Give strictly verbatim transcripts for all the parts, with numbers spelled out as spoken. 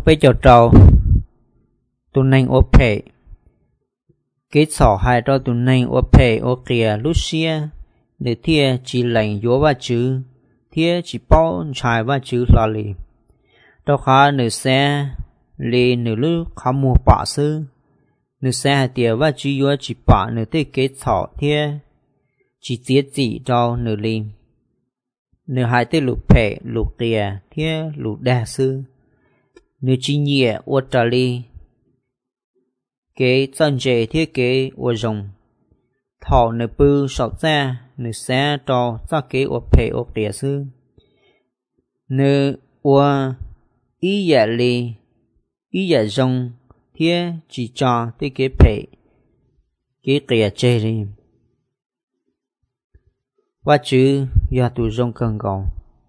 bây giờ trâu tụi nành ô phê kết sỏ hai cho tụi nành ô phê ô kia lúc xưa để thia chỉ lệnh vô và chữ thia chỉ bao trái và chữ là lì đó khá nửa xe lì nửa lúc khá mua bả sư nửa xe hai tiệt và chữ vô chỉ bả nửa tê kết sỏ thia chỉ tiết chỉ cho nửa lì nửa hai tê lục phê lục kia thia lục đa sư nửa chỉ nhẹ ô trả lì kế chân chế thiết kế ô rồng thọ nửa bư sọ ra nửa xe cho ra kế ô phê ô địa sư nửa ô ý dạ lì ý dạ rồng thiết chỉ cho thiết kế phê kế kìa chê đi và chữ do tụ rồng cần gọng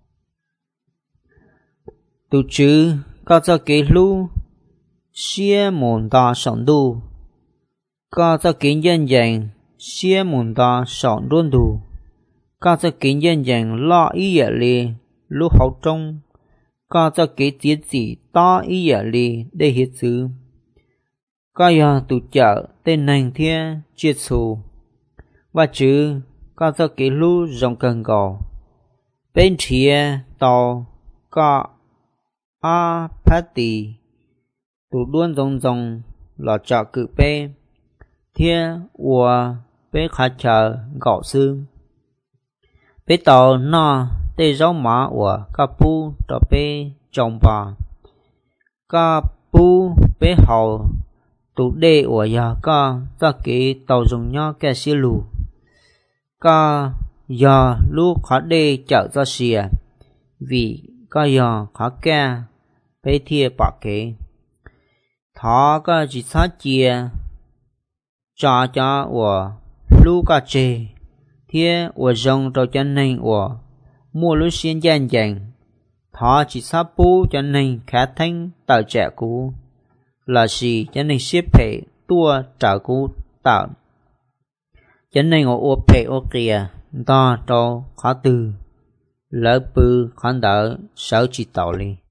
tụ chữ có cho kế lưu xia môn đa sọn đu có cho kiến nhân dạng xia môn đa sọn đôn đu có cho kiến nhân dạng lo ý nghĩa li lúc học trong có cho kế tiết chỉ to ý nghĩa li để hiệp chữ có do tụ chợ tên nành thiên triệt xù và chữ có cho kế lưu rộng cần gò bên chia tàu có a phát tì tụ luôn rong rong là chợ cự bê thiên ua bê khá chờ gạo sư bê tàu no tê rau má ua cà pu tàu bê trồng bà cà pu bê hậu tụ đê ua ya ca ra kế tàu dùng nhau kè xí lù ca ya lu khá đê chợ ra xìa vì ca ya khá kè bê thia bạc kế thọ cái chỉ sát chia cha cha của lu cá chê thiên của rồng cho chân này của mua lúc xuyên gian dành thọ chỉ sát bu chân này khá thanh tạo trẻ cũ là gì chân này xếp hệ tua trả cũ tạo chân này ngồi ô phê ô kia ta cho khá từ lỡ bư khán đỡ sáu chỉ tạo li